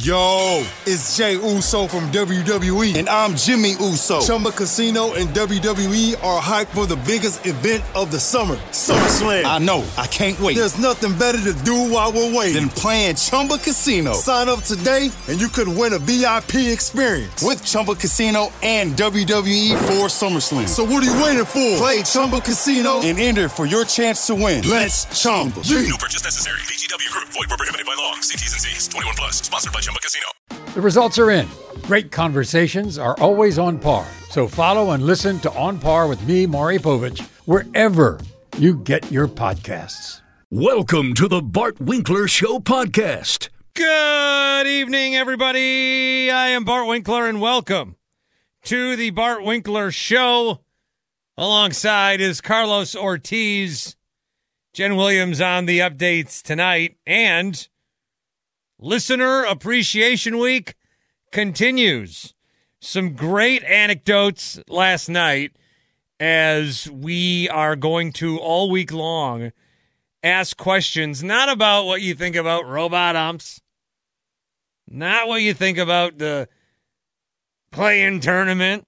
Yo, it's Jay Uso from WWE, and I'm Jimmy Uso. Chumba Casino and WWE are hyped for the biggest event of the summer, SummerSlam. I know, I can't wait. There's nothing better to do while we're waiting than playing Chumba Casino. Sign up today, and you could win a VIP experience with Chumba Casino and WWE for SummerSlam. So what are you waiting for? Play Chumba Casino and enter for your chance to win. Let's Chumba. No purchase necessary. VGW Group. Void where prohibited by law. See T's and C's. 21 plus. Sponsored by Chumba Casino. The results are in. Great conversations are always on par. So follow and listen to On Par with me, Maury Povich, wherever you get your podcasts. Welcome to the Bart Winkler Show podcast. Good evening, everybody. I am Bart Winkler, and welcome to the Bart Winkler Show. Alongside is Carlos Ortiz. Jen Williams on the updates tonight, and Listener Appreciation Week continues. Some great anecdotes last night as we are going to all week long ask questions, not about what you think about robot umps, not what you think about the play-in tournament,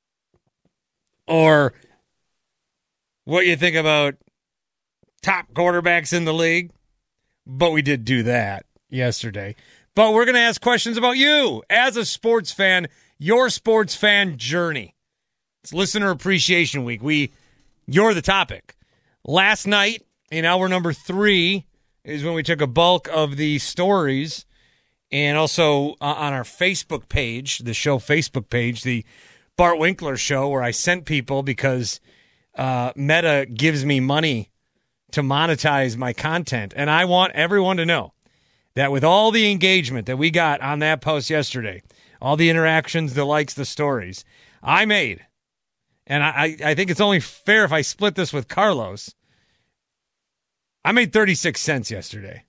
or what you think about top quarterbacks in the league, but we did do that yesterday. But we're going to ask questions about you as a sports fan, your sports fan journey. It's Listener Appreciation Week. You're the topic. Last night, in hour number 3, is when we took a bulk of the stories, and also on our Facebook page, the show Facebook page, the Bart Winkler Show, where I sent people because Meta gives me money to monetize my content. And I want everyone to know that with all the engagement that we got on that post yesterday, all the interactions, the likes, the stories, I made, and I think it's only fair if I split this with Carlos, I made 36 cents yesterday.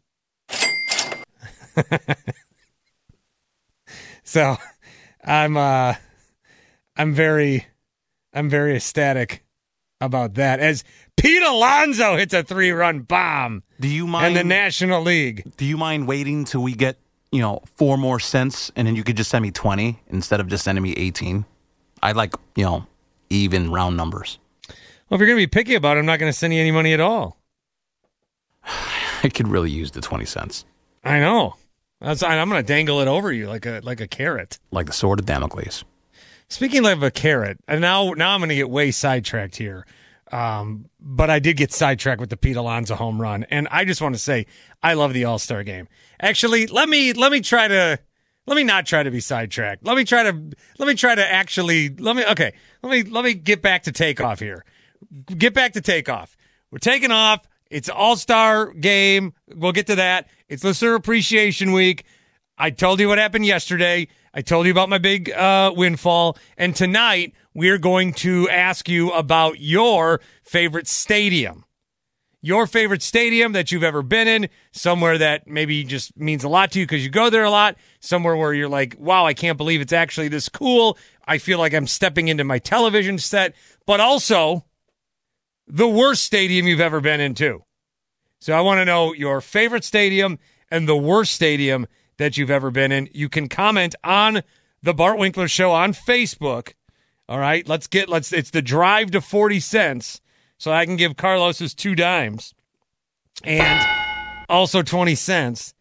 So I'm very ecstatic about that, as Pete Alonso hits a 3-run bomb. Do you mind in the National League? Do you mind waiting till we get 4 more cents, and then you could just send me 20 instead of just sending me 18? I like even round numbers. Well, if you're going to be picky about it, I'm not going to send you any money at all. I could really use the 20 cents. I know. I'm going to dangle it over you like a carrot, like the sword of Damocles. Speaking of a carrot, and now I'm going to get way sidetracked here. But I did get sidetracked with the Pete Alonso home run, and I just want to say I love the All-Star game. Actually, let me not try to be sidetracked. Let me get back to takeoff here. Get back to takeoff. We're taking off. It's All-Star game. We'll get to that. It's Listener Appreciation Week. I told you what happened yesterday. I told you about my big windfall. And tonight, we're going to ask you about your favorite stadium. Your favorite stadium that you've ever been in, somewhere that maybe just means a lot to you because you go there a lot, somewhere where you're like, wow, I can't believe it's actually this cool. I feel like I'm stepping into my television set, but also the worst stadium you've ever been in too. So I want to know your favorite stadium and the worst stadium that you've ever been in. You can comment on the Bart Winkler Show on Facebook. All right, it's the drive to 40 cents. So I can give Carlos his 2 dimes and also 20 cents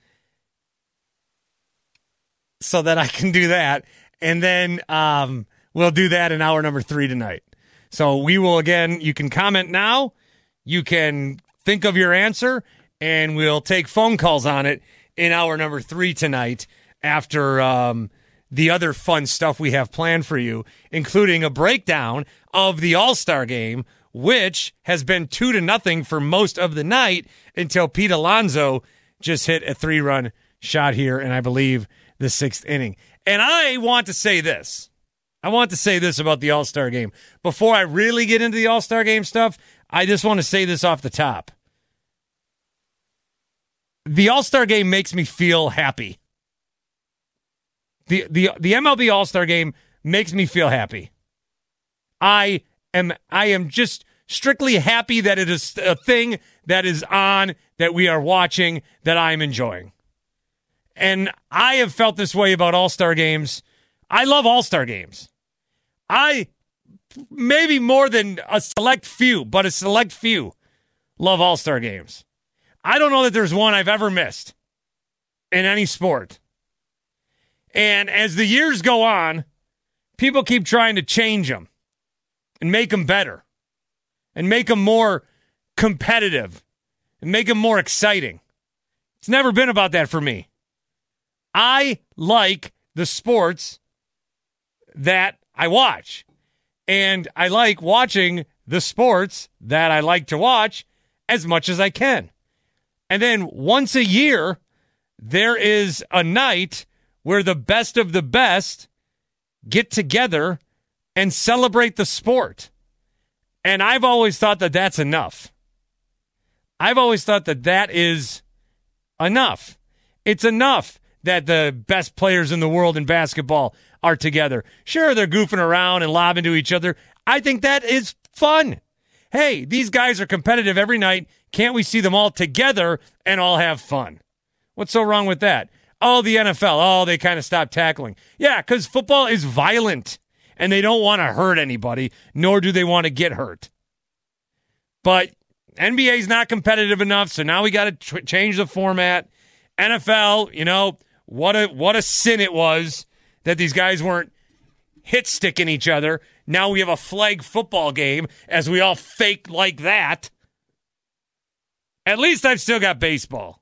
so that I can do that. And then we'll do that in hour number 3 tonight. So we will, again, you can comment now. You can think of your answer, and we'll take phone calls on it in hour number 3 tonight after the other fun stuff we have planned for you, including a breakdown of the All-Star game, which has been 2-0 for most of the night until Pete Alonso just hit a 3-run shot here, and I believe the 6th inning. And I want to say this. I want to say this about the All-Star game. Before I really get into the All-Star game stuff, I just want to say this off the top. The All-Star game makes me feel happy. The MLB All-Star game makes me feel happy. I am just strictly happy that it is a thing that is on, that we are watching, that I'm enjoying. And I have felt this way about All-Star games. I love All-Star games. Maybe more than a select few, but a select few love All-Star games. I don't know that there's one I've ever missed in any sport. And as the years go on, people keep trying to change them and make them better and make them more competitive and make them more exciting. It's never been about that for me. I like the sports that I watch. And I like watching the sports that I like to watch as much as I can. And then once a year, there is a night where the best of the best get together and celebrate the sport. And I've always thought that that's enough. I've always thought that that is enough. It's enough that the best players in the world in basketball are together. Sure, they're goofing around and lobbing to each other. I think that is fun. Hey, these guys are competitive every night. Can't we see them all together and all have fun? What's so wrong with that? Oh, the NFL. Oh, they kind of stopped tackling. Yeah, because football is violent, and they don't want to hurt anybody, nor do they want to get hurt. But NBA's not competitive enough, so now we got to change the format. NFL, you know, what a sin it was that these guys weren't hit-sticking each other. Now we have a flag football game as we all fake like that. At least I've still got baseball.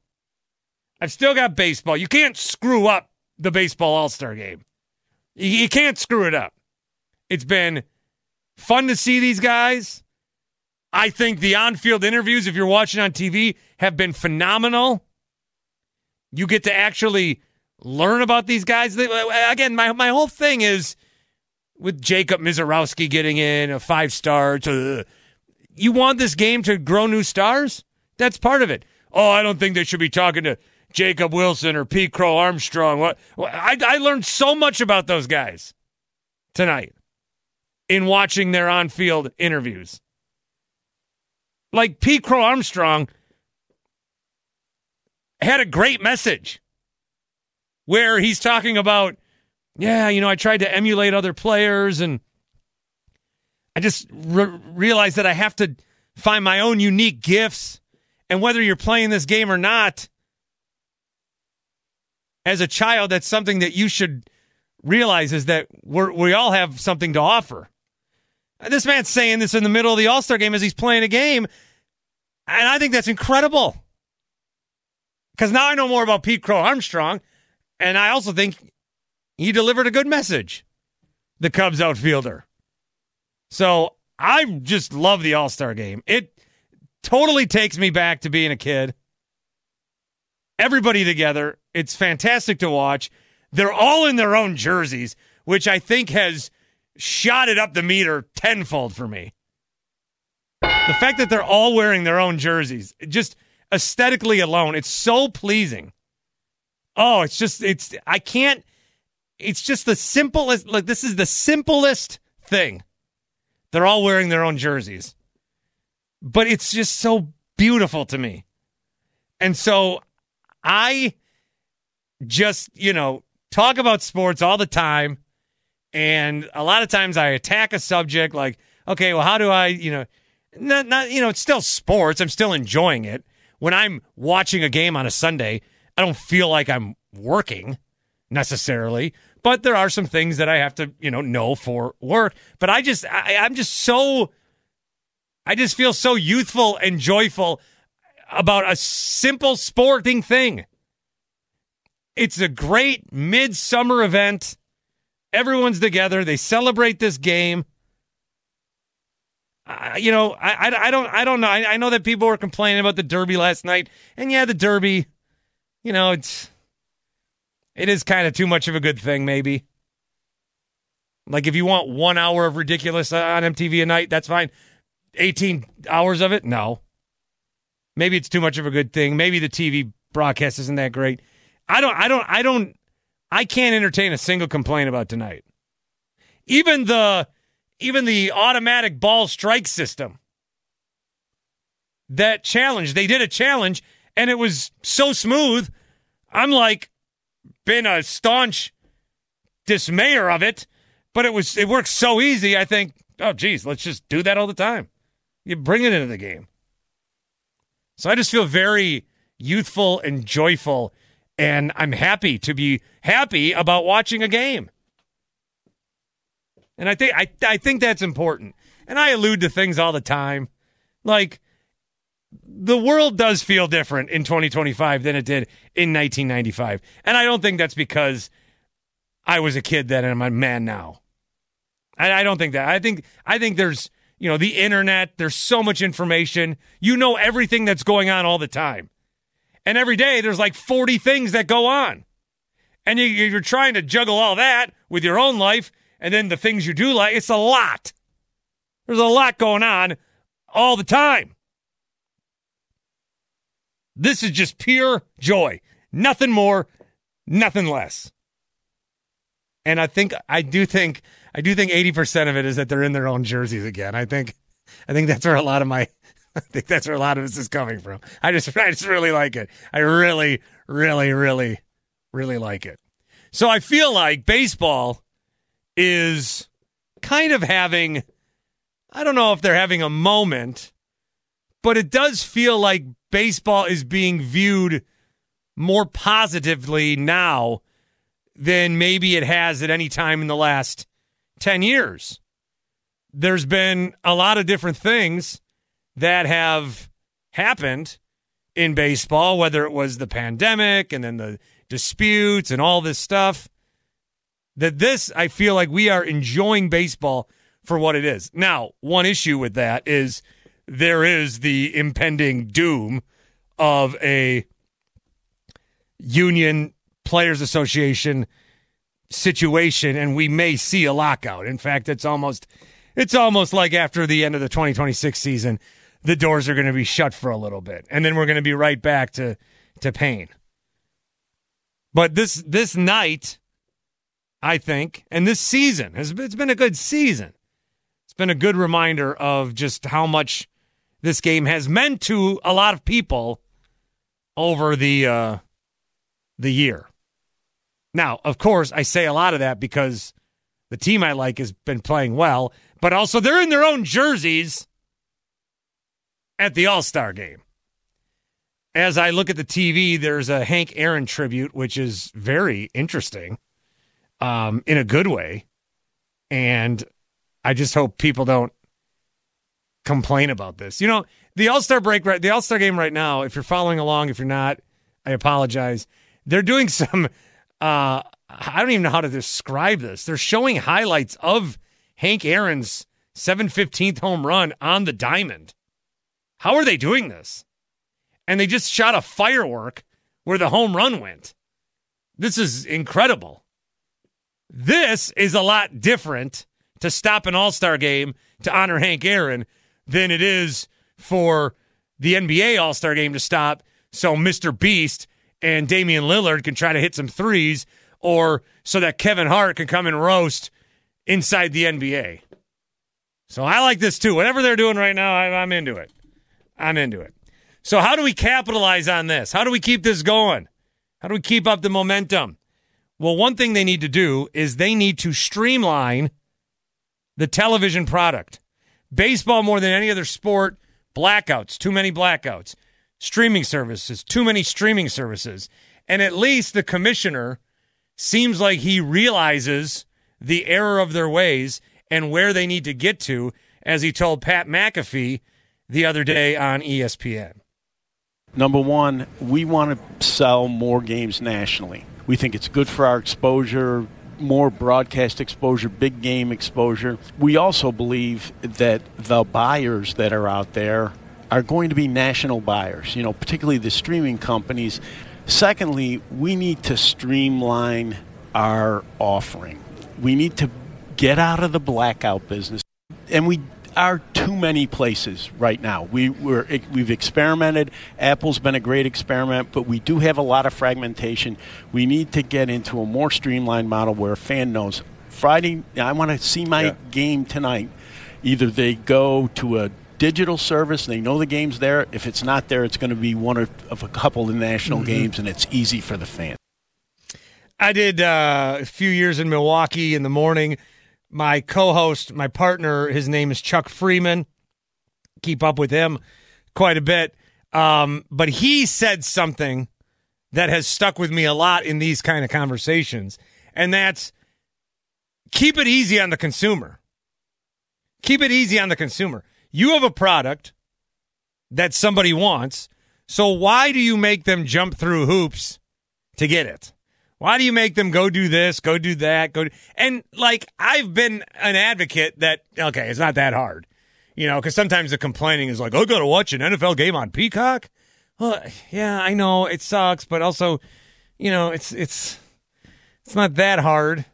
You can't screw up the baseball All-Star game. You can't screw it up. It's been fun to see these guys. I think the on-field interviews, if you're watching on TV, have been phenomenal. You get to actually learn about these guys. Again, my whole thing is with Jacob Mizorowski getting in a 5-star. You want this game to grow new stars? That's part of it. Oh, I don't think they should be talking to Jacob Wilson or Pete Crow Armstrong. I learned so much about those guys tonight in watching their on-field interviews. Like Pete Crow Armstrong had a great message where he's talking about, yeah, you know, I tried to emulate other players and I just realized that I have to find my own unique gifts. And whether you're playing this game or not, as a child, that's something that you should realize is that we all have something to offer. This man's saying this in the middle of the All-Star game as he's playing a game, and I think that's incredible. Because now I know more about Pete Crow Armstrong, and I also think he delivered a good message, the Cubs outfielder. So I just love the All-Star game. It totally takes me back to being a kid. Everybody together. It's fantastic to watch. They're all in their own jerseys, which I think has shot it up the meter tenfold for me. The fact that they're all wearing their own jerseys, just aesthetically alone, it's so pleasing. Oh, it's just the simplest, like this is the simplest thing. They're all wearing their own jerseys. But it's just so beautiful to me. And so I just, talk about sports all the time. And a lot of times I attack a subject like, okay, well, how do I, it's still sports. I'm still enjoying it. When I'm watching a game on a Sunday, I don't feel like I'm working necessarily, but there are some things that I have to, know for work. But I just feel so youthful and joyful about a simple sporting thing. It's a great midsummer event. Everyone's together. They celebrate this game. I don't know. I know that people were complaining about the Derby last night. And yeah, the Derby, it is kind of too much of a good thing, maybe. Like if you want 1 hour of ridiculous on MTV a night, that's fine. 18 hours of it? No. Maybe it's too much of a good thing. Maybe the TV broadcast isn't that great. I can't entertain a single complaint about tonight. Even the automatic ball strike system. That challenge, they did a challenge and it was so smooth. I'm like, been a staunch dismayer of it, but it works so easy. I think, oh, geez, let's just do that all the time. You bring it into the game. So I just feel very youthful and joyful, and I'm happy to be happy about watching a game. And I think that's important. And I allude to things all the time. Like, the world does feel different in 2025 than it did in 1995. And I don't think that's because I was a kid then and I'm a man now. I don't think that. I think there's, the internet, there's so much information. You know everything that's going on all the time. And every day there's like 40 things that go on. And you're trying to juggle all that with your own life and then the things you do like. It's a lot. There's a lot going on all the time. This is just pure joy. Nothing more, nothing less. And I do think 80% of it is that they're in their own jerseys again. I think that's where a lot of this is coming from. I just really like it. I really, really, really, really like it. So I feel like baseball is kind of having, I don't know if they're having a moment, but it does feel like baseball is being viewed more positively now than maybe it has at any time in the last 10 years. There's been a lot of different things that have happened in baseball, whether it was the pandemic and then the disputes and all this stuff, I feel like we are enjoying baseball for what it is. Now, one issue with that is there is the impending doom of a union players association situation, and we may see a lockout. In fact, it's almost like after the end of the 2026 season, the doors are going to be shut for a little bit, and then we're going to be right back to pain. But this night, I think, and this season, it's been a good season. It's been a good reminder of just how much this game has meant to a lot of people over the year. Now, of course, I say a lot of that because the team I like has been playing well, but also they're in their own jerseys at the All-Star game. As I look at the TV, there's a Hank Aaron tribute, which is very interesting, in a good way. And I just hope people don't complain about this. The All-Star break, the All-Star game right now, if you're following along, if you're not, I apologize. They're doing some, I don't even know how to describe this. They're showing highlights of Hank Aaron's 715th home run on the diamond. How are they doing this? And they just shot a firework where the home run went. This is incredible. This is a lot different to stop an All-Star game to honor Hank Aaron than it is for the NBA All-Star game to stop so Mr. Beast and Damian Lillard can try to hit some threes, or so that Kevin Hart can come and roast inside the NBA. So I like this too. Whatever they're doing right now, I'm into it. I'm into it. So how do we capitalize on this? How do we keep this going? How do we keep up the momentum? Well, one thing they need to do is they need to streamline the television product. Baseball, more than any other sport, blackouts, too many blackouts. Streaming services, too many streaming services. And at least the commissioner seems like he realizes the error of their ways and where they need to get to, as he told Pat McAfee the other day on ESPN. Number one, we want to sell more games nationally. We think it's good for our exposure, more broadcast exposure, big game exposure. We also believe that the buyers that are out there are going to be national buyers, particularly the streaming companies. Secondly, we need to streamline our offering. We need to get out of the blackout business. And we are too many places right now. We've experimented. Apple's been a great experiment, but we do have a lot of fragmentation. We need to get into a more streamlined model where a fan knows, Friday, I want to see my game tonight. Either they go to a digital service, they know the game's there. If it's not there, it's going to be one of a couple of national games, and it's easy for the fan. I did a few years in Milwaukee in the morning. My co-host, my partner, his name is Chuck Freeman. Keep up with him quite a bit. But he said something that has stuck with me a lot in these kind of conversations, and that's keep it easy on the consumer. Keep it easy on the consumer. You have a product that somebody wants, so why do you make them jump through hoops to get it? Why do you make them go do this, go do that, and like I've been an advocate that, okay, it's not that hard. You know, because sometimes the complaining is like, oh, got to watch an NFL game on Peacock? Well, yeah, I know it sucks, but also, you know, it's not that hard.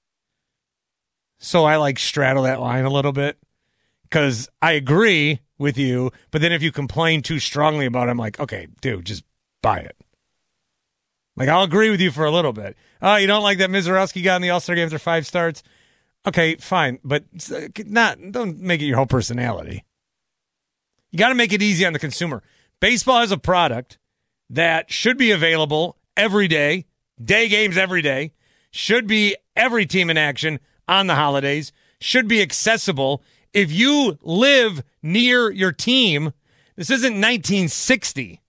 So I like straddle that line a little bit because I agree with you, but then if you complain too strongly about it, I'm like, okay, dude, just buy it. Like, I'll agree with you for a little bit. Oh, you don't like that Mizorowski got in the All-Star game after 5 starts? Okay, fine, but don't make it your whole personality. You got to make it easy on the consumer. Baseball is a product that should be available every day games every day, should be every team in action on the holidays, should be accessible. If you live near your team, this isn't 1960.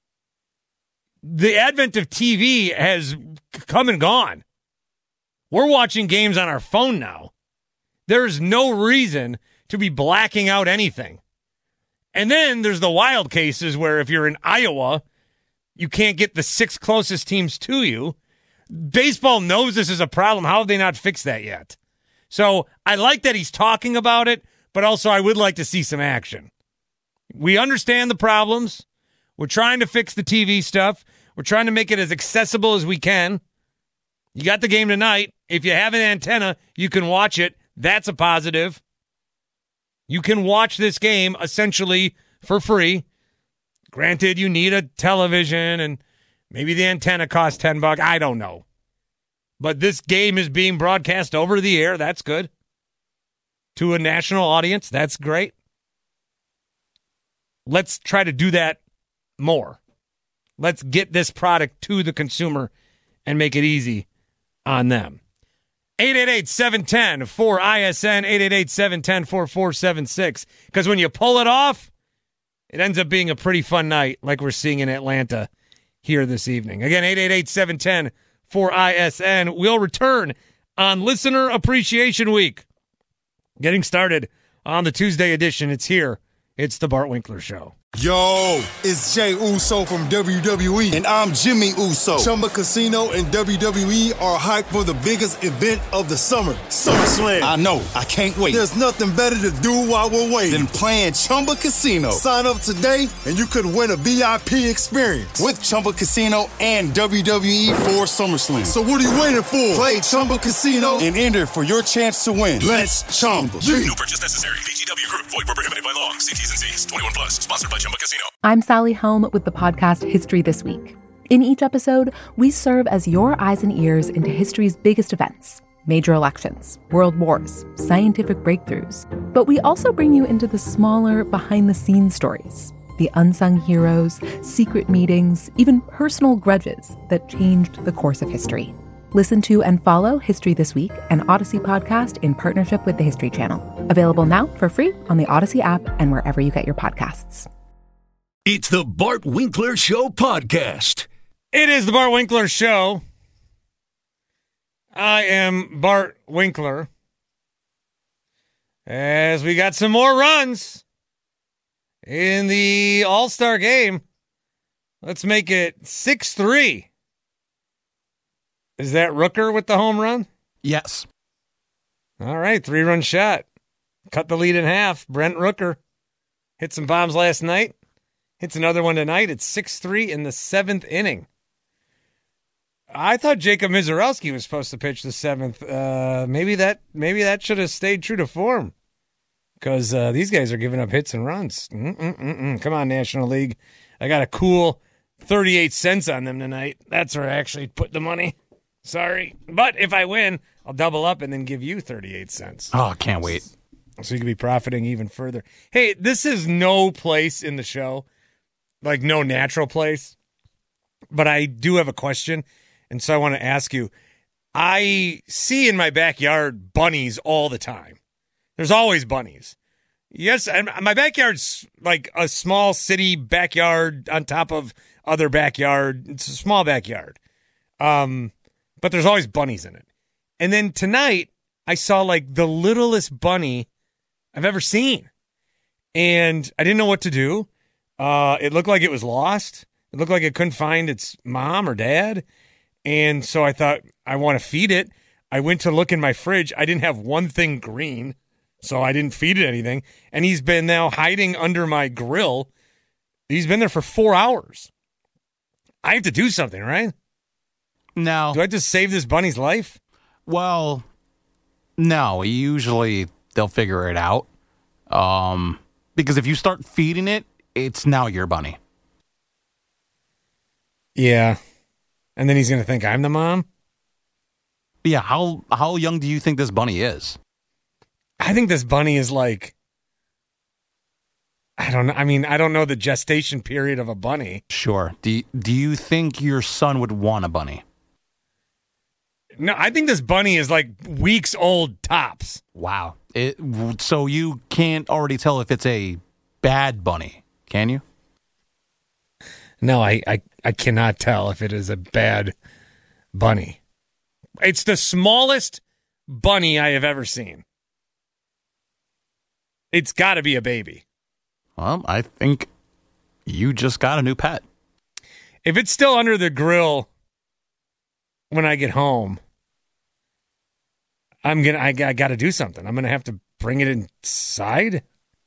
The advent of TV has come and gone. We're watching games on our phone now. There's no reason to be blacking out anything. And then there's the wild cases where if you're in Iowa, you can't get the 6 closest teams to you. Baseball knows this is a problem. How have they not fixed that yet? So I like that he's talking about it, but also I would like to see some action. We understand the problems. We're trying to fix the TV stuff. We're trying to make it as accessible as we can. You got the game tonight. If you have an antenna, you can watch it. That's a positive. You can watch this game essentially for free. Granted, you need a television and maybe the antenna costs $10. I don't know. But this game is being broadcast over the air. That's good. To a national audience. That's great. Let's try to do that more. Let's get this product to the consumer and make it easy on them. 888-710-4ISN, 888-710-4476. Because when you pull it off, it ends up being a pretty fun night like we're seeing in Atlanta here this evening. Again, 888-710-4ISN. We'll return on Listener Appreciation Week. Getting started on the Tuesday edition. It's here. It's the Bart Winkler Show. Yo, it's Jay Uso from WWE, and I'm Jimmy Uso. Chumba Casino and WWE are hyped for the biggest event of the summer, SummerSlam. I know, I can't wait. There's nothing better to do while we're waiting than playing Chumba Casino. Sign up today, and you could win a VIP experience with Chumba Casino and WWE for SummerSlam. So what are you waiting for? Play Chumba Casino and enter for your chance to win. Let's Chumba. No purchase necessary. VGW Group. Void where prohibited by law. See T's and C's. 21 plus. Sponsored by Chumba Casino. I'm Sally Helm with the podcast History This Week. In each episode, we serve as your eyes and ears into history's biggest events, major elections, world wars, scientific breakthroughs. But we also bring you into the smaller, behind-the-scenes stories, the unsung heroes, secret meetings, even personal grudges that changed the course of history. Listen to and follow History This Week, an Odyssey podcast in partnership with the History Channel. Available now for free on the Odyssey app and wherever you get your podcasts. It's the Bart Winkler Show podcast. It is the Bart Winkler Show. I am Bart Winkler. As we got some more runs in the All-Star game, let's make it 6-3. Is that Rooker with the home run? Yes. All right, 3-run shot. Cut the lead in half. Brent Rooker hit some bombs last night. Hits another one tonight. It's 6-3 in the 7th inning. I thought Jacob Mizorowski was supposed to pitch the 7th. Maybe that should have stayed true to form. Because these guys are giving up hits and runs. Come on, National League. I got a cool 38 cents on them tonight. That's where I actually put the money. Sorry. But if I win, I'll double up and then give you 38 cents. Oh, can't wait. So you can be profiting even further. Hey, this is no place in the show. Like no natural place. But I do have a question. And so I want to ask you, I see in my backyard bunnies all the time. There's always bunnies. Yes, and my backyard's like a small city backyard on top of other backyard. It's a small backyard. But there's always bunnies in it. And then tonight, I saw like the littlest bunny I've ever seen. And I didn't know what to do. It looked like it was lost. It looked like it couldn't find its mom or dad. And so I thought, I want to feed it. I went to look in my fridge. I didn't have one thing green, so I didn't feed it anything. And he's been now hiding under my grill. He's been there for 4 hours. I have to do something, right? No. Do I just save this bunny's life? Well, no. Usually they'll figure it out. Because if you start feeding it, it's now your bunny. Yeah. And then he's going to think I'm the mom? Yeah, how young do you think this bunny is? I think this bunny is like, I don't know. I mean, I don't know the gestation period of a bunny. Sure. Do you think your son would want a bunny? No, I think this bunny is like weeks old tops. Wow. So you can't already tell if it's a bad bunny, can you? No, I cannot tell if it is a bad bunny. It's the smallest bunny I have ever seen. It's got to be a baby. Well, I think you just got a new pet. If it's still under the grill when I get home, I got to do something. I'm going to have to bring it inside.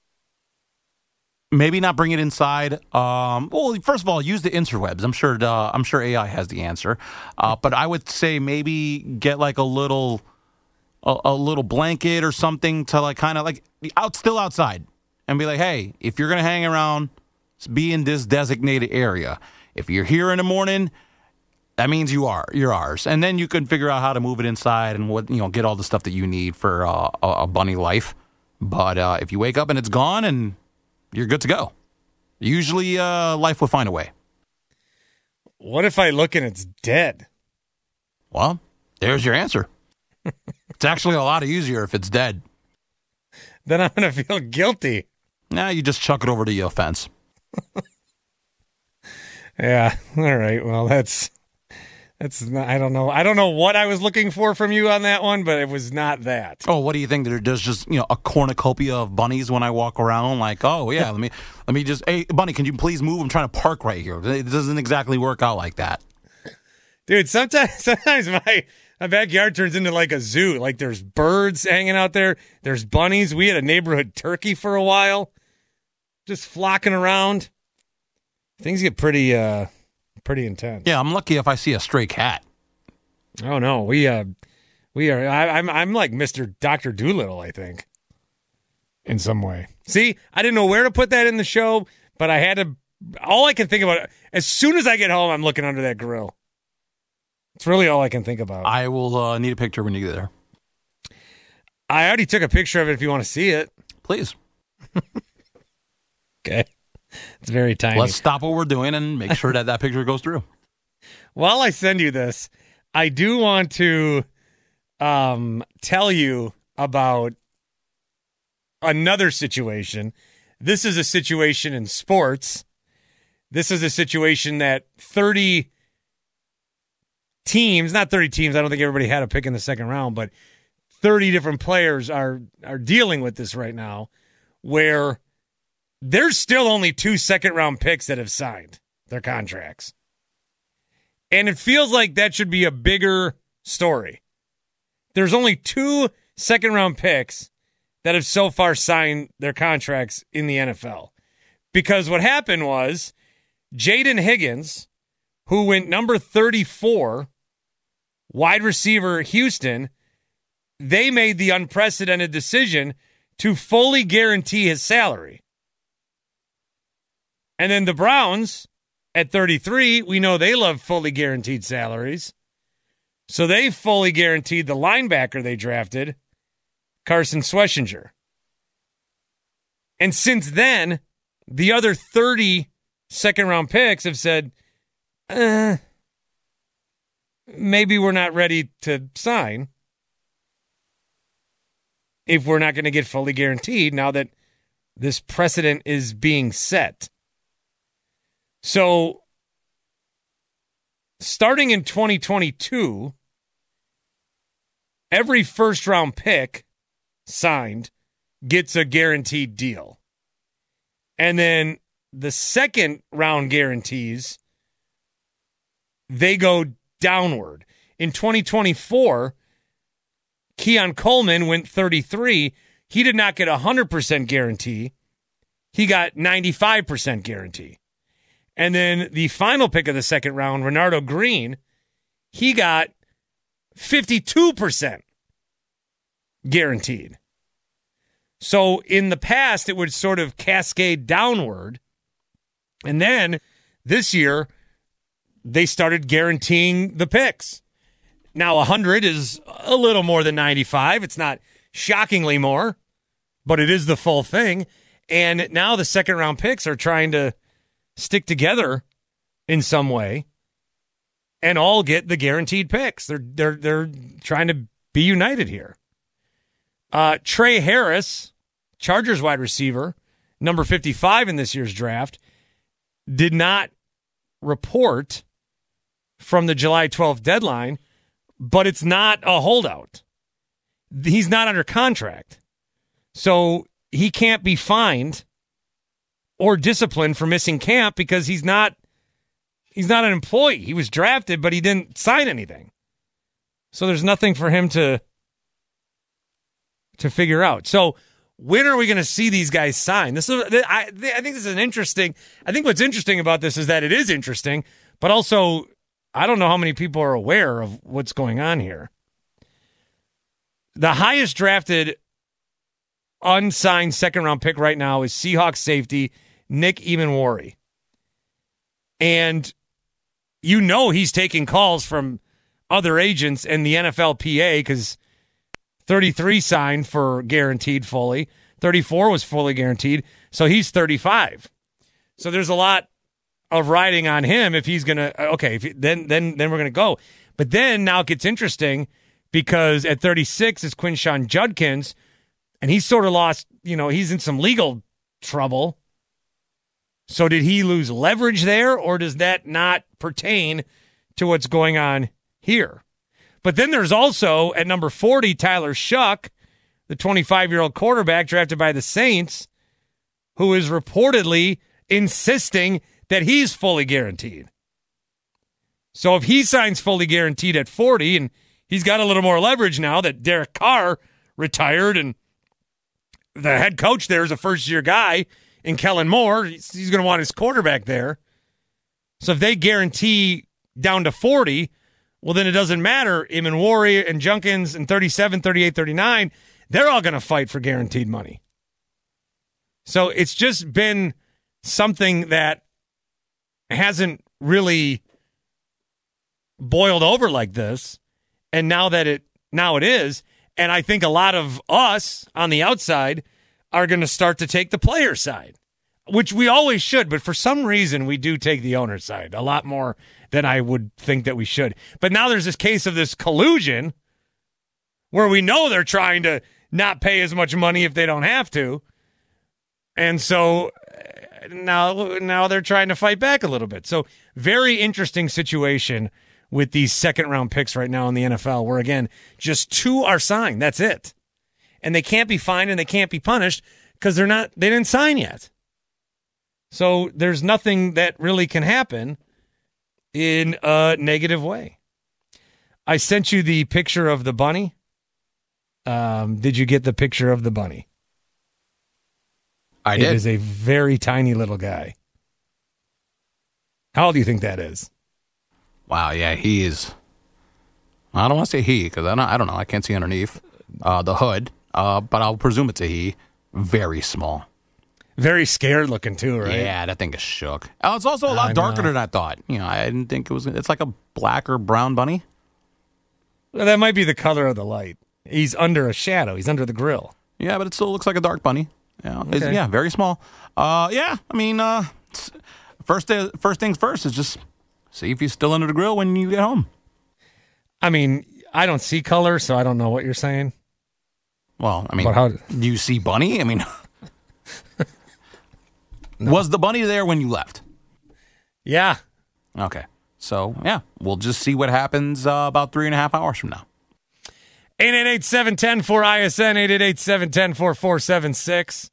Maybe not bring it inside. Well, first of all, use the interwebs. I'm sure AI has the answer. But I would say maybe get like a little blanket or something to like kind of like still outside and be like, hey, if you're gonna hang around, be in this designated area. If you're here in the morning, that means you're ours. And then you can figure out how to move it inside and get all the stuff that you need for a bunny life. But if you wake up and it's gone and you're good to go. Usually, life will find a way. What if I look and it's dead? Well, there's your answer. It's actually a lot easier if it's dead. Then I'm going to feel guilty. Nah, you just chuck it over to your fence. Yeah. All right. Well, that's not, I don't know. I don't know what I was looking for from you on that one, but it was not that. Oh, what do you think? There's just a cornucopia of bunnies when I walk around. Like, oh yeah, let me just, hey bunny, can you please move? I'm trying to park right here. It doesn't exactly work out like that, dude. Sometimes my backyard turns into like a zoo. Like there's birds hanging out there. There's bunnies. We had a neighborhood turkey for a while, just flocking around. Things get pretty intense. Yeah, I'm lucky if I see a stray cat. Oh no, we are. I'm like Mr. Dr. Doolittle, I think, in some way. See, I didn't know where to put that in the show, but I had to. All I can think about, as soon as I get home, I'm looking under that grill. It's really all I can think about. I will need a picture when you get there. I already took a picture of it. If you want to see it, please. Okay. It's very tiny. Let's stop what we're doing and make sure that picture goes through. While I send you this, I do want to tell you about another situation. This is a situation in sports. This is a situation that 30 teams, not 30 teams, I don't think everybody had a pick in the second round, but 30 different players are dealing with this right now, where there's still only 2 second-round picks that have signed their contracts. And it feels like that should be a bigger story. There's only 2 second-round picks that have so far signed their contracts in the NFL. Because what happened was Jaden Higgins, who went number 34, wide receiver Houston, they made the unprecedented decision to fully guarantee his salary. And then the Browns, at 33, we know they love fully guaranteed salaries. So they fully guaranteed the linebacker they drafted, Carson Schlesinger. And since then, the other 30 second-round picks have said, maybe we're not ready to sign if we're not going to get fully guaranteed now that this precedent is being set. So, starting in 2022, every first-round pick signed gets a guaranteed deal. And then the second-round guarantees, they go downward. In 2024, Keon Coleman went 33. He did not get 100% guarantee. He got 95% guarantee. And then the final pick of the second round, Renardo Green, he got 52% guaranteed. So in the past, it would sort of cascade downward. And then this year, they started guaranteeing the picks. Now 100 is a little more than 95. It's not shockingly more, but it is the full thing. And now the second round picks are trying to stick together in some way and all get the guaranteed picks. They're trying to be united here. Trey Harris, Chargers wide receiver, number 55 in this year's draft, did not report from the July 12th deadline, but it's not a holdout. He's not under contract. So he can't be fined or disciplined for missing camp because he's not an employee. He was drafted, but he didn't sign anything. So there's nothing for him to figure out. So when are we going to see these guys sign? I think this is an interesting. I think what's interesting about this is that it is interesting, but also I don't know how many people are aware of what's going on here. The highest drafted unsigned second-round pick right now is Seahawks safety Nick Emanwari. And you know he's taking calls from other agents and the NFLPA because 33 signed for guaranteed fully. 34 was fully guaranteed. So he's 35. So there's a lot of riding on him if he's going to, then we're going to go. But then now it gets interesting because at 36 is Quinshon Judkins, and he's sort of lost, he's in some legal trouble. So did he lose leverage there, or does that not pertain to what's going on here? But then there's also, at number 40, Tyler Shuck, the 25-year-old quarterback drafted by the Saints, who is reportedly insisting that he's fully guaranteed. So if he signs fully guaranteed at 40, and he's got a little more leverage now that Derek Carr retired, and the head coach there is a first-year guy, and Kellen Moore, he's going to want his quarterback there. So if they guarantee down to 40, well, then it doesn't matter. Emanwari and Junkins and 37, 38, 39, they're all going to fight for guaranteed money. So it's just been something that hasn't really boiled over like this. And now it is. And I think a lot of us on the outside are going to start to take the player side, which we always should. But for some reason, we do take the owner side a lot more than I would think that we should. But now there's this case of this collusion where we know they're trying to not pay as much money if they don't have to. And so now they're trying to fight back a little bit. So very interesting situation with these second-round picks right now in the NFL where, again, just 2 are signed. That's it. And they can't be fined and they can't be punished because they didn't sign yet. So there's nothing that really can happen in a negative way. I sent you the picture of the bunny. Did you get the picture of the bunny? I did. It is a very tiny little guy. How old do you think that is? Wow, yeah, he is. I don't want to say he because I don't know. I can't see underneath the hood, but I'll presume it's a he. Very small. Very scared looking too, right? Yeah, that thing is shook. Oh, it's also a lot darker than I thought. I didn't think it was. It's like a black or brown bunny. Well, that might be the color of the light. He's under a shadow. He's under the grill. Yeah, but it still looks like a dark bunny. Yeah, okay. Yeah, very small. First things first is just see if he's still under the grill when you get home. I mean, I don't see color, so I don't know what you're saying. Well, I mean, do you see Bunny? I mean, no. Was the Bunny there when you left? Yeah. Okay. So, yeah, we'll just see what happens about 3.5 hours from now. 888-710-4ISN, 888-710-4476.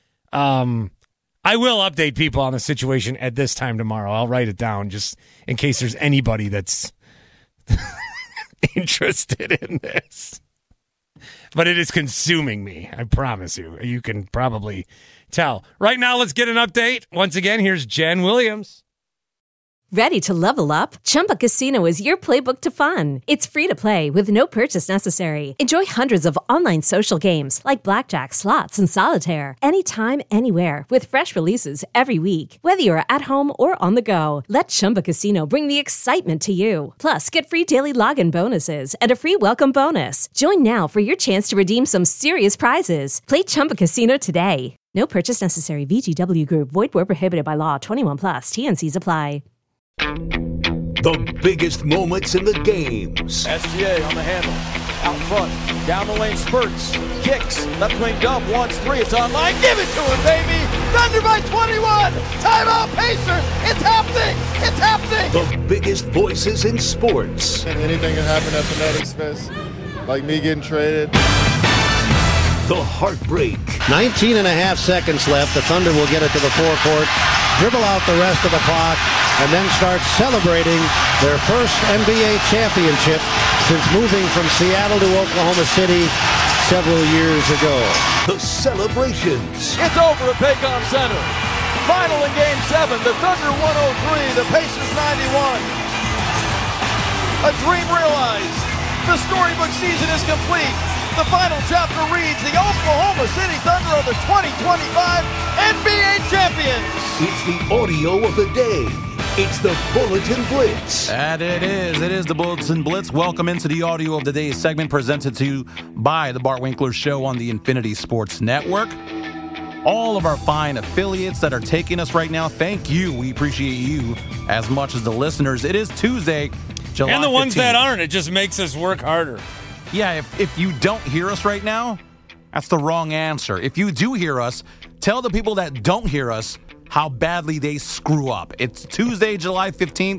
I will update people on the situation at this time tomorrow. I'll write it down just in case there's anybody that's interested in this. But it is consuming me, I promise you. You can probably tell. Right now, let's get an update. Once again, here's Jen Williams. Ready to level up? Chumba Casino is your playbook to fun. It's free to play with no purchase necessary. Enjoy hundreds of online social games like blackjack, slots, and solitaire. Anytime, anywhere with fresh releases every week. Whether you're at home or on the go, let Chumba Casino bring the excitement to you. Plus, get free daily login bonuses and a free welcome bonus. Join now for your chance to redeem some serious prizes. Play Chumba Casino today. No purchase necessary. VGW Group. Void where prohibited by law. 21+. TNCs apply. The biggest moments in the games. SGA on the handle. Out front. Down the lane spurts. Kicks. Left wing dump. Wants three. It's online. Give it to him, baby. Thunder by 21. Timeout Pacers. It's happening. It's happening. The biggest voices in sports. Anything can happen at Fanatics Fest. Like me getting traded. The heartbreak. 19 and a half seconds left. The Thunder will get it to the forecourt, dribble out the rest of the clock, and then start celebrating their first NBA championship since moving from Seattle to Oklahoma City several years ago. The celebrations. It's over at Paycom Center. Final in Game 7. The Thunder 103. The Pacers 91. A dream realized. The storybook season is complete. The final chapter reads, the Oklahoma City Thunder are the 2025 NBA champions. It's the audio of the day. It's the Bulletin Blitz. And it is the Bulletin Blitz. Welcome into the audio of the day segment presented to you by the Bart Winkler Show on the Infinity Sports Network. All of our fine affiliates that are taking us right now, thank you. We appreciate you as much as the listeners. It is Tuesday, July 15th. And the ones that aren't, it just makes us work harder. Yeah, if you don't hear us right now, that's the wrong answer. If you do hear us, tell the people that don't hear us how badly they screw up. It's Tuesday, July 15th,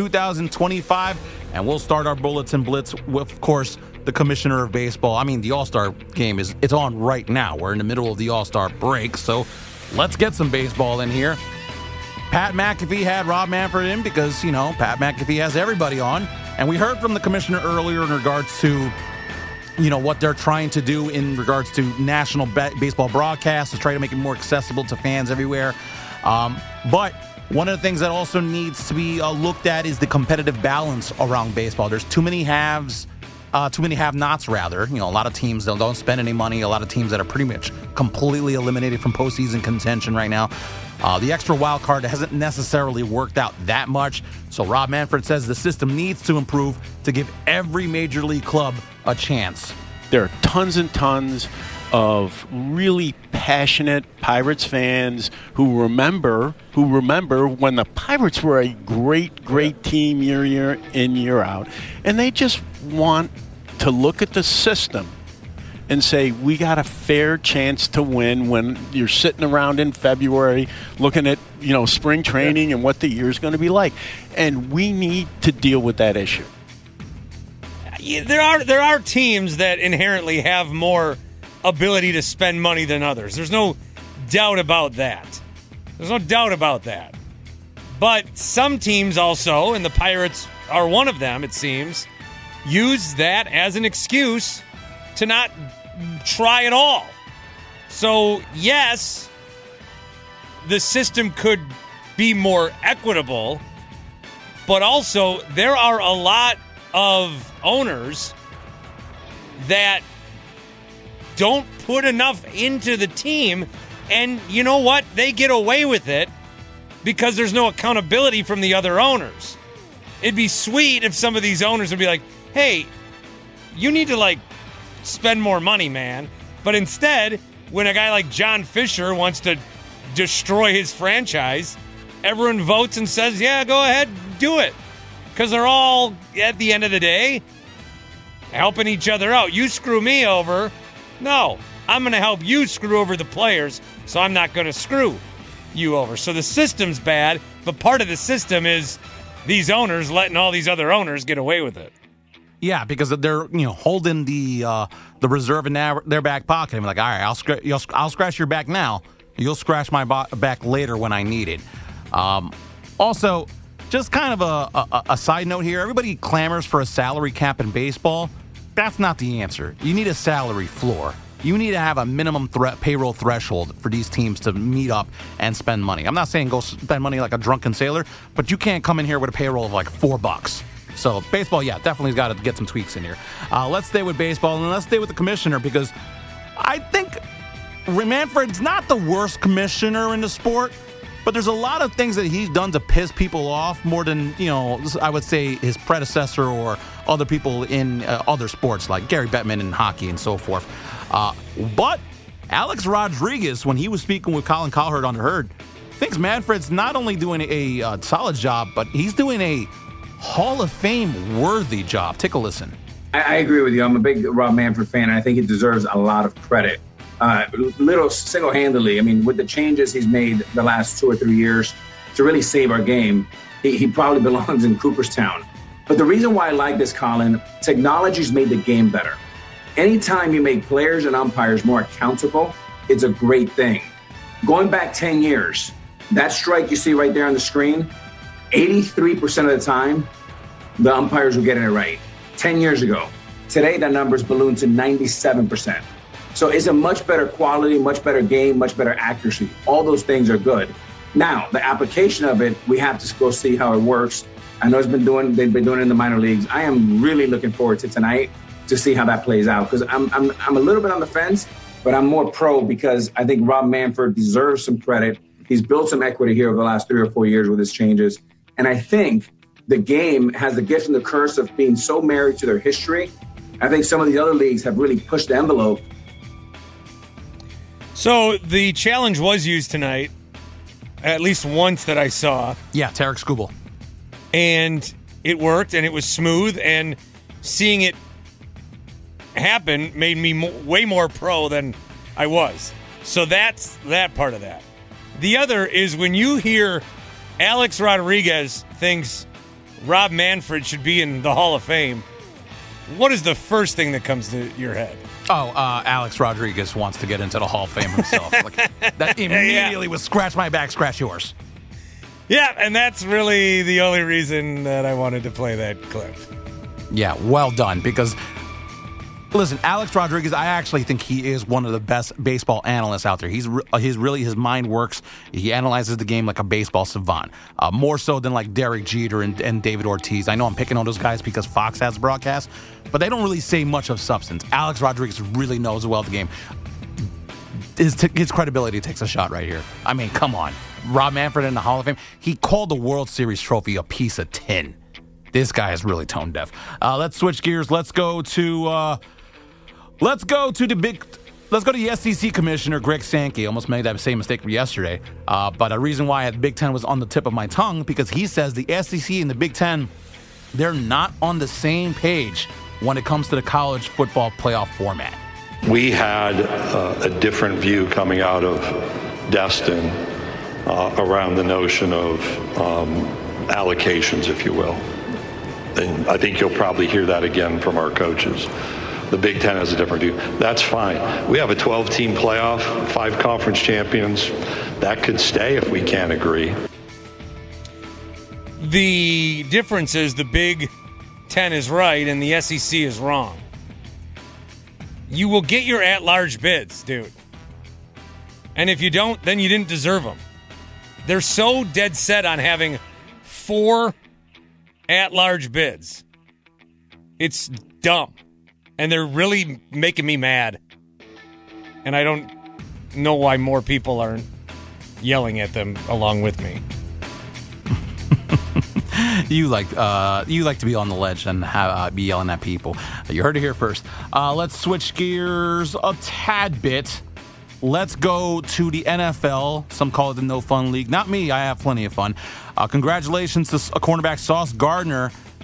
2025, and we'll start our Bulletin Blitz with, of course, the commissioner of baseball. I mean, the All-Star game it's on right now. We're in the middle of the All-Star break, so let's get some baseball in here. Pat McAfee had Rob Manfred in because, Pat McAfee has everybody on. And we heard from the commissioner earlier in regards to, what they're trying to do in regards to national baseball broadcasts to try to make it more accessible to fans everywhere. But one of the things that also needs to be looked at is the competitive balance around baseball. There's too many have-nots, rather. A lot of teams that don't spend any money, a lot of teams that are pretty much completely eliminated from postseason contention right now. The extra wild card hasn't necessarily worked out that much. So Rob Manfred says the system needs to improve to give every major league club a chance. There are tons and tons of really passionate Pirates fans who remember when the Pirates were a great team year in, year out. And they just want to look at the system and say, we got a fair chance to win when you're sitting around in February looking at, spring training and what the year's going to be like. And we need to deal with that issue. There are teams that inherently have more ability to spend money than others. There's no doubt about that. But some teams also, and the Pirates are one of them, it seems, use that as an excuse to not try at all. So, yes, the system could be more equitable, but also there are a lot of owners that don't put enough into the team, and you know what? They get away with it because there's no accountability from the other owners. It'd be sweet if some of these owners would be like, hey, you need to, spend more money, man. But instead, when a guy like John Fisher wants to destroy his franchise, everyone votes and says, yeah, go ahead, do it. Because they're all, at the end of the day, helping each other out. You screw me over. No, I'm going to help you screw over the players, so I'm not going to screw you over. So the system's bad, but part of the system is these owners letting all these other owners get away with it. Yeah, because they're holding the reserve in their back pocket. I'm like, all right, I'll scratch your back now. You'll scratch my back later when I need it. Also, just kind of a side note here. Everybody clamors for a salary cap in baseball. That's not the answer. You need a salary floor. You need to have a minimum payroll threshold for these teams to meet up and spend money. I'm not saying go spend money like a drunken sailor, but you can't come in here with a payroll of like $4. So baseball, yeah, definitely got to get some tweaks in here. Let's stay with baseball, and let's stay with the commissioner, because I think Manfred's not the worst commissioner in the sport, but there's a lot of things that he's done to piss people off more than, I would say his predecessor or other people in other sports like Gary Bettman in hockey and so forth. But Alex Rodriguez, when he was speaking with Colin Cowherd on The Herd, thinks Manfred's not only doing a solid job, but he's doing a Hall of Fame worthy job. Take a listen. I agree with you. I'm a big Rob Manfred fan, and I think he deserves a lot of credit. Little single-handedly, I mean, with the changes he's made the last 2 or 3 years to really save our game, he probably belongs in Cooperstown. But the reason why I like this, Colin, technology's made the game better. Anytime you make players and umpires more accountable, it's a great thing. Going back 10 years, that strike you see right there on the screen, 83% of the time, the umpires were getting it right. 10 years ago. Today, that number's ballooned to 97%. So it's a much better quality, much better game, much better accuracy. All those things are good. Now, the application of it, we have to go see how it works. I know they've been doing it in the minor leagues. I am really looking forward to tonight to see how that plays out, because I'm a little bit on the fence, but I'm more pro because I think Rob Manfred deserves some credit. He's built some equity here over the last 3 or 4 years with his changes. And I think the game has the gift and the curse of being so married to their history. I think some of the other leagues have really pushed the envelope. So the challenge was used tonight, at least once that I saw. Yeah, Tarek Skubal. And it worked, and it was smooth, and seeing it happen made me way more pro than I was. So that's that part of that. The other is when you hear Alex Rodriguez thinks Rob Manfred should be in the Hall of Fame, what is the first thing that comes to your head? Oh, Alex Rodriguez wants to get into the Hall of Fame himself. That immediately was scratch my back, scratch yours. Yeah, and that's really the only reason that I wanted to play that clip. Yeah, well done, because listen, Alex Rodriguez, I actually think he is one of the best baseball analysts out there. His mind works. He analyzes the game like a baseball savant, more so than like Derek Jeter and David Ortiz. I know I'm picking on those guys because Fox has broadcast, but they don't really say much of substance. Alex Rodriguez really knows well the game. His credibility takes a shot right here. I mean, come on. Rob Manfred in the Hall of Fame. He called the World Series trophy a piece of tin. This guy is really tone deaf. Let's switch gears. Let's go to the SEC commissioner, Greg Sankey. Almost made that same mistake yesterday. But a reason why the Big Ten was on the tip of my tongue, because he says the SEC and the Big Ten, they're not on the same page when it comes to the college football playoff format. We had a different view coming out of Destin around the notion of allocations, if you will. And I think you'll probably hear that again from our coaches. The Big Ten has a different view. That's fine. We have a 12-team playoff, 5 conference champions. That could stay if we can't agree. The difference is the Big Ten is right and the SEC is wrong. You will get your at-large bids, dude. And if you don't, then you didn't deserve them. They're so dead set on having 4 at-large bids. It's dumb. And they're really making me mad. And I don't know why more people aren't yelling at them along with me. You like to be on the ledge and be yelling at people. You heard it here first. Let's switch gears a tad bit. Let's go to the NFL. Some call it the No Fun League. Not me. I have plenty of fun. Congratulations to cornerback Sauce Gardner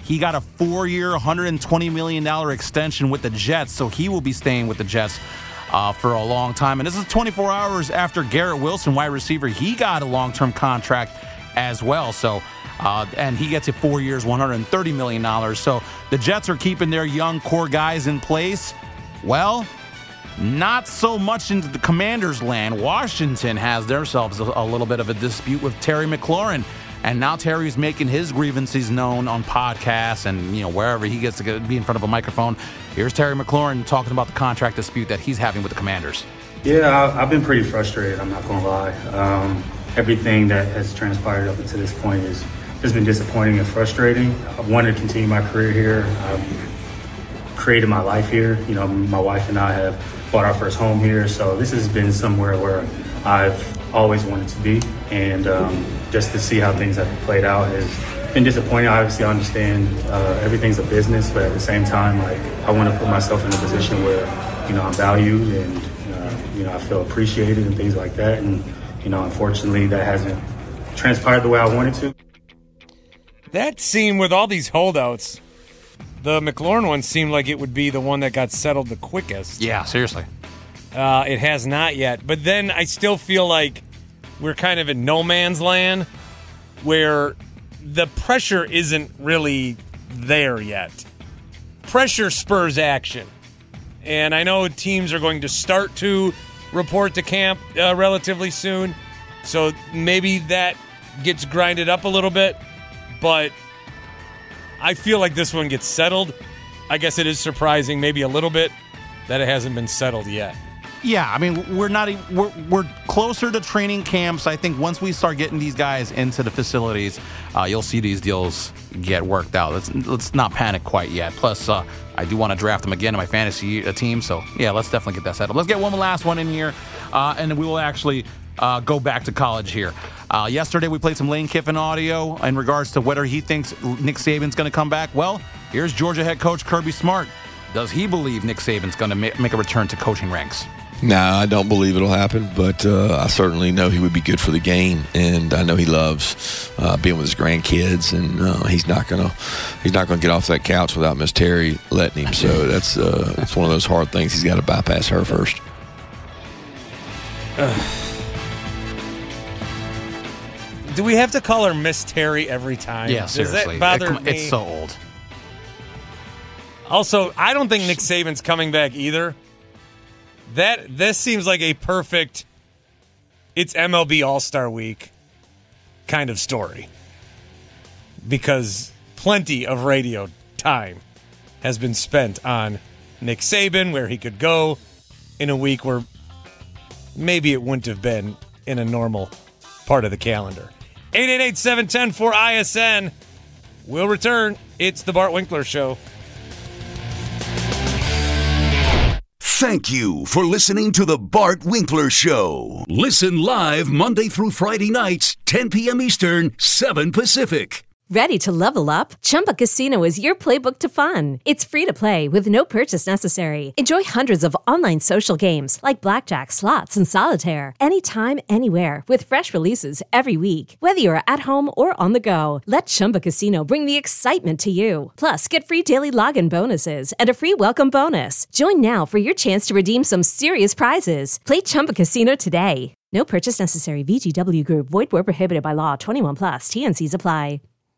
He got a 4-year, $120 million extension with the Jets, so he will be staying with the Jets for a long time. And this is 24 hours after Garrett Wilson, wide receiver. He got a long-term contract as well. So, and he gets it 4 years, $130 million. So the Jets are keeping their young core guys in place. Well, not so much into the Commanders' land. Washington has themselves a little bit of a dispute with Terry McLaurin. And now Terry's making his grievances known on podcasts and, wherever he gets to be in front of a microphone. Here's Terry McLaurin talking about the contract dispute that he's having with the Commanders. Yeah, I've been pretty frustrated, I'm not going to lie. Everything that has transpired up until this point has been disappointing and frustrating. I wanted to continue my career here. I've created my life here. My wife and I have bought our first home here. So this has been somewhere where I've always wanted to be. And just to see how things have played out has been disappointing. Obviously, I understand everything's a business, but at the same time, I want to put myself in a position where, I'm valued and, I feel appreciated and things like that. And, unfortunately, that hasn't transpired the way I wanted to. That seemed, with all these holdouts, the McLaurin one seemed like it would be the one that got settled the quickest. Yeah, seriously. It has not yet. But then I still feel like we're kind of in no man's land where the pressure isn't really there yet. Pressure spurs action. And I know teams are going to start to report to camp relatively soon. So maybe that gets grinded up a little bit. But I feel like this one gets settled. I guess it is surprising maybe a little bit that it hasn't been settled yet. Yeah, I mean, we're closer to training camps. I think once we start getting these guys into the facilities, you'll see these deals get worked out. Let's not panic quite yet. Plus, I do want to draft them again in my fantasy team. So, yeah, let's definitely get that settled. Let's get one last one in here, and then we will actually go back to college here. Yesterday, we played some Lane Kiffin audio in regards to whether he thinks Nick Saban's going to come back. Well, here's Georgia head coach Kirby Smart. Does he believe Nick Saban's going to make a return to coaching ranks? No, I don't believe it'll happen, but I certainly know he would be good for the game, and I know he loves being with his grandkids, and he's not gonna get off that couch without Miss Terry letting him. So that's one of those hard things. He's got to bypass her first. Do we have to call her Miss Terry every time? Yeah, seriously. Does that bother me? It's so old. Also, I don't think Nick Saban's coming back either. This seems like a perfect, it's MLB All-Star Week kind of story. Because plenty of radio time has been spent on Nick Saban, where he could go in a week where maybe it wouldn't have been in a normal part of the calendar. 888-710-4ISN. We'll return. It's the Bart Winkler Show. Thank you for listening to the Bart Winkler Show. Listen live Monday through Friday nights, 10 p.m. Eastern, 7 Pacific. Ready to level up? Chumba Casino is your playbook to fun. It's free to play with no purchase necessary. Enjoy hundreds of online social games like blackjack, slots, and solitaire anytime, anywhere with fresh releases every week. Whether you're at home or on the go, let Chumba Casino bring the excitement to you. Plus, get free daily login bonuses and a free welcome bonus. Join now for your chance to redeem some serious prizes. Play Chumba Casino today. No purchase necessary. VGW Group. Void where prohibited by law. 21+. T&Cs apply.